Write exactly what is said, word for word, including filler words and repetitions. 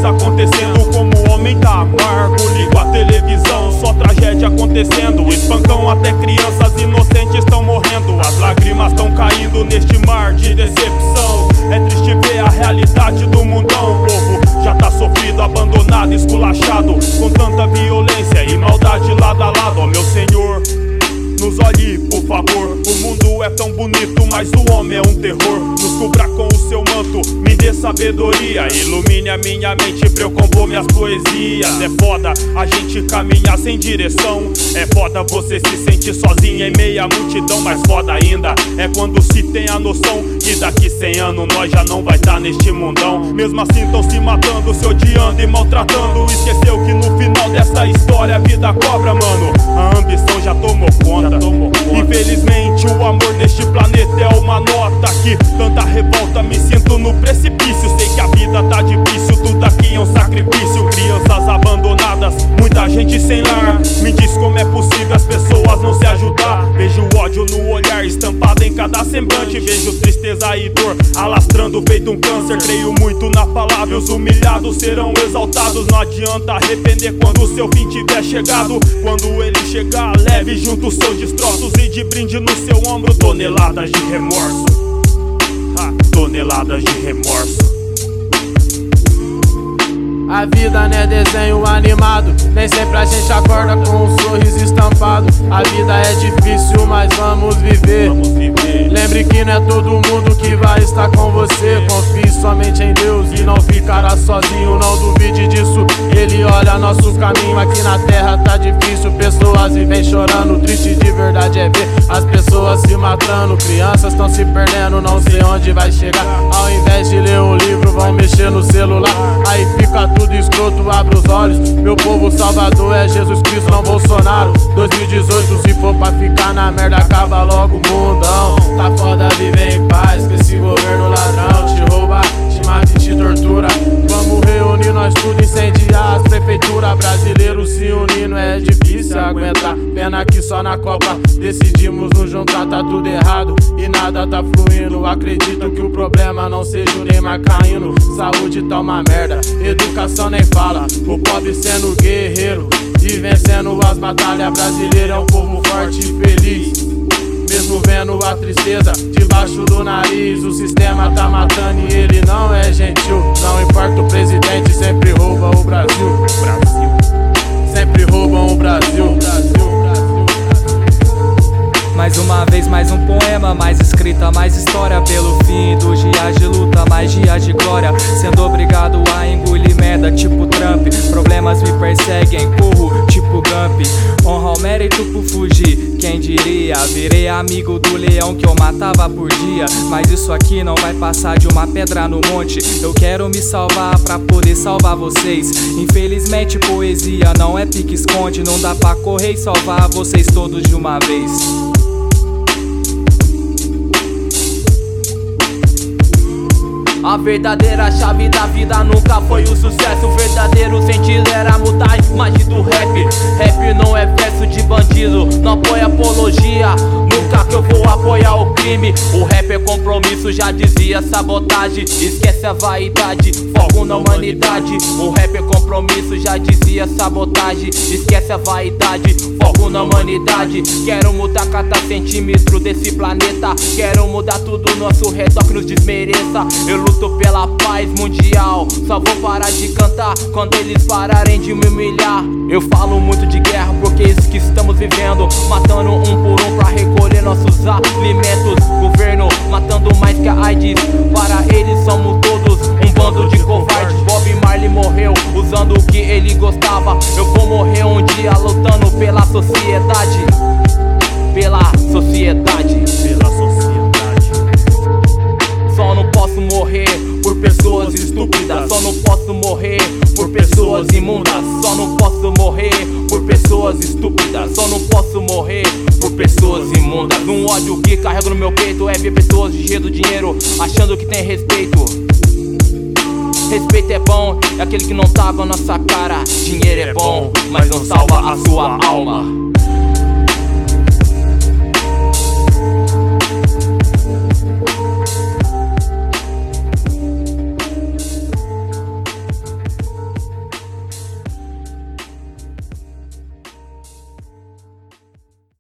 acontecendo, como o homem tá amargo. Ligo a televisão, só tragédia acontecendo. Espancam até crianças inocentes estão morrendo. As lágrimas estão caindo neste mar de decepção. É triste ver a realidade do mundão. O povo já tá sofrido, abandonado, esculachado, com tanta violência e maldade lado a lado. Ó meu Senhor, nos olhe, por favor. O mundo é tão bonito, mas o homem é um terror. Nos cubra com o seu manto, me dê sabedoria. Ilumine a minha mente pra eu compor minhas poesias. É foda a gente caminhar sem direção. É foda você se sentir sozinho em meia multidão. Mas foda ainda é quando se tem a noção que daqui cem anos nós já não vai estar neste mundão. Mesmo assim tão se matando, se odiando e maltratando. Esqueceu que no final dessa história a vida cobra, mano. A ambição já tomou conta. Infelizmente o amor neste planeta é uma nota que tanta revolta, me sinto no precipício. Sei que a vida tá difícil, tudo aqui é um sacrifício. Crianças abandonadas, muita gente sem lar. Me diz como é possível as pessoas não se ajudar. Vejo ódio no olhar estampado em cada semblante. Vejo tristeza e dor alastrando feito um câncer. Creio muito na palavra, os humilhados serão exaltados. Não adianta arrepender quando o seu fim tiver chegado. Quando ele chegar, leve junto os seus destroços e de brinde no seu ombro toneladas de remorso. Ha, toneladas de remorso. A vida não é desenho animado, nem sempre a gente acorda com um sorriso estampado. A vida é difícil, mas vamos viver. Vamos viver. Lembre que não é todo mundo que vai estar com você. Confie somente em Deus e não ficará sozinho. Não duvide disso, Ele olha nosso caminho. Aqui na terra tá difícil, pessoas vivem chorando. Triste de verdade é ver as pessoas se matando. Crianças estão se perdendo, não sei onde vai chegar. Ao invés de ler um livro, vão mexer no celular. Aí fica tudo escroto, abre os olhos. Meu povo salvador é Jesus Cristo, não Bolsonaro. Dois mil e dezoito, se for pra ficar na merda, acaba logo o mundão. Tá foda viver em paz, que esse governo ladrão te rouba, te mata e te tortura. Vamos reunir nós tudo, incendiar as prefeituras. Brasileiros se unindo é difícil aguentar. Pena que só na Copa decidimos nos juntar. Tá tudo errado e nada tá fluindo. Acredito que o problema não seja o Neymar caindo. Saúde tá uma merda, educação nem fala. O pobre sendo guerreiro e vencendo as batalhas. Brasileiro é um povo forte e feliz, mesmo vendo a tristeza debaixo do nariz. O sistema tá matando e ele não é gentil. Não importa o presidente, sempre rouba o Brasil. Brasil. Sempre roubam o Brasil. Brasil. Mais uma vez, mais um poema, mais escrita, mais história. Pelo fim dos dias de luta, mais dias de glória. Sendo obrigado a engolir merda, tipo Trump. Problemas me perseguem, corro, tipo Gump. Honra o mérito por fugir, quem diria? Virei amigo do leão que eu matava por dia. Mas isso aqui não vai passar de uma pedra no monte. Eu quero me salvar pra poder salvar vocês. Infelizmente poesia não é pique-esconde. Não dá pra correr e salvar vocês todos de uma vez. A verdadeira chave da vida nunca foi o sucesso. O verdadeiro sentido era mudar a imagem do rap. Rap não é verso de bandido, não apoia apologia. Nunca que eu vou apoiar o crime. O rap é compromisso, já dizia sabotagem. Esquece a vaidade, foco na humanidade. O rap é compromisso, já dizia sabotagem. Esquece a vaidade, foco na humanidade. Quero mudar cada centímetro desse planeta. Quero mudar tudo nosso redor que nos desmereça. Eu luto pela paz mundial, só vou parar de cantar quando eles pararem de me humilhar. Eu falo muito de guerra porque é isso que estamos vivendo. Matando um por um pra recolher nossos alimentos. Governo matando mais que a AIDS. Para eles somos todos um bando de covardes. Bob Marley morreu usando o que ele gostava. Eu vou morrer um dia lutando pela sociedade. Pela sociedade. Pela sociedade. Só não posso morrer por pessoas estúpidas. Só não posso morrer por pessoas imundas. Só não posso morrer por pessoas estúpidas. Só não posso morrer por pessoas imundas. Um ódio que carrego no meu peito é ver pessoas de jeito dinheiro achando que tem respeito. Respeito é bom, é aquele que não tava na nossa cara. Dinheiro é bom, mas não salva a sua alma.